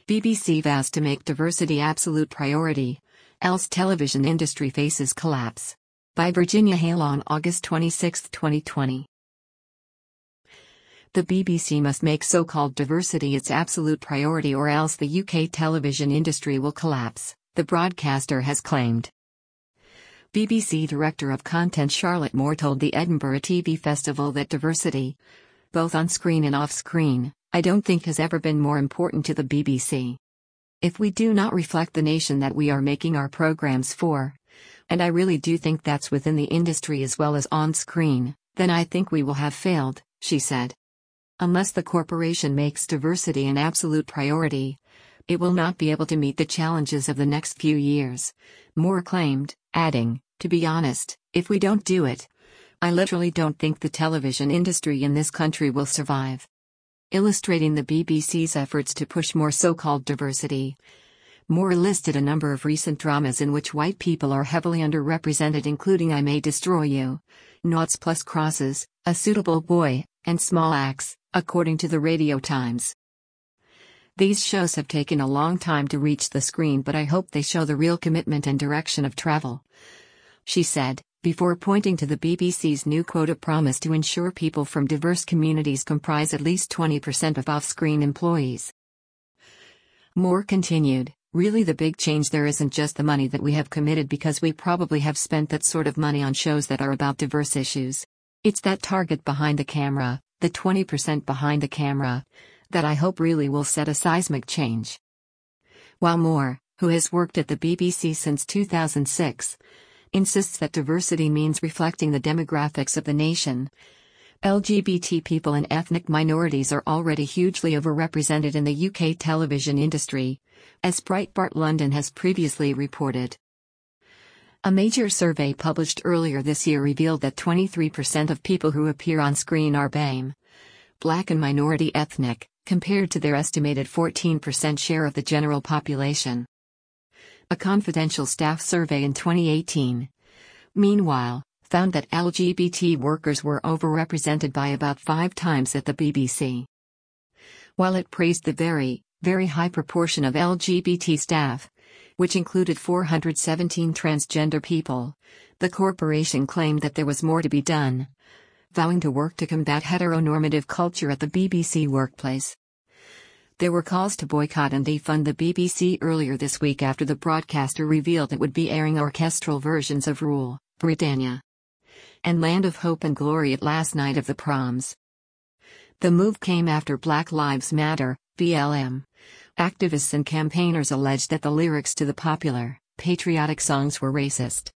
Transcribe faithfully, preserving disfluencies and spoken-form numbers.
B B C vows to make diversity absolute priority, else television industry faces collapse. By Virginia Hale on August twenty-sixth, twenty twenty. The B B C must make so-called diversity its absolute priority or else the U K television industry will collapse, the broadcaster has claimed. B B C Director of Content Charlotte Moore told the Edinburgh T V Festival that diversity, both on-screen and off-screen, I don't think has ever been more important to the B B C. If we do not reflect the nation that we are making our programs for, and I really do think that's within the industry as well as on-screen, then I think we will have failed, she said. Unless the corporation makes diversity an absolute priority, it will not be able to meet the challenges of the next few years, Moore claimed, adding, to be honest, if we don't do it, I literally don't think the television industry in this country will survive. Illustrating the B B C's efforts to push more so-called diversity, Moore listed a number of recent dramas in which white people are heavily underrepresented, including I May Destroy You, Noughts Plus Crosses, A Suitable Boy, and Small Axe, according to the Radio Times. These shows have taken a long time to reach the screen, but I hope they show the real commitment and direction of travel, she said, before pointing to the B B C's new quota promise to ensure people from diverse communities comprise at least twenty percent of off-screen employees. Moore continued, really the big change there isn't just the money that we have committed, because we probably have spent that sort of money on shows that are about diverse issues. It's that target behind the camera, the twenty percent behind the camera, that I hope really will set a seismic change. While Moore, who has worked at the B B C since two thousand six, insists that diversity means reflecting the demographics of the nation, L G B T people and ethnic minorities are already hugely overrepresented in the U K television industry, as Breitbart London has previously reported. A major survey published earlier this year revealed that twenty-three percent of people who appear on screen are B A M E, Black and minority ethnic, compared to their estimated fourteen percent share of the general population. A confidential staff survey in twenty eighteen, meanwhile, found that L G B T workers were overrepresented by about five times at the B B C. While it praised the very, very high proportion of L G B T staff, which included four hundred seventeen transgender people, the corporation claimed that there was more to be done, vowing to work to combat heteronormative culture at the B B C workplace. There were calls to boycott and defund the B B C earlier this week after the broadcaster revealed it would be airing orchestral versions of Rule, Britannia, and Land of Hope and Glory at last night of the proms. The move came after Black Lives Matter, B L M, activists and campaigners alleged that the lyrics to the popular, patriotic songs were racist.